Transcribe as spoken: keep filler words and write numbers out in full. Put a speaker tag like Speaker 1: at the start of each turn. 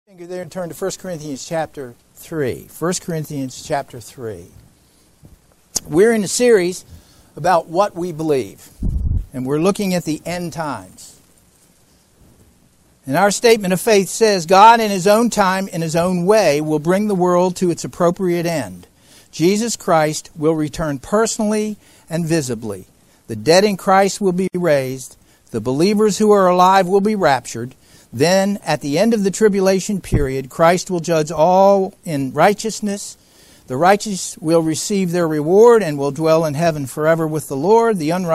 Speaker 1: Go there and turn to First Corinthians chapter three. First Corinthians chapter three. We're in a series about what we believe, and we're looking at the end times. And our statement of faith says, God in His own time, in His own way, will bring the world to its appropriate end. Jesus Christ will return personally and visibly. The dead in Christ will be raised. The believers who are alive will be raptured. Then, at the end of the tribulation period, Christ will judge all in righteousness. The righteous will receive their reward and will dwell in heaven forever with the Lord. The unrighteous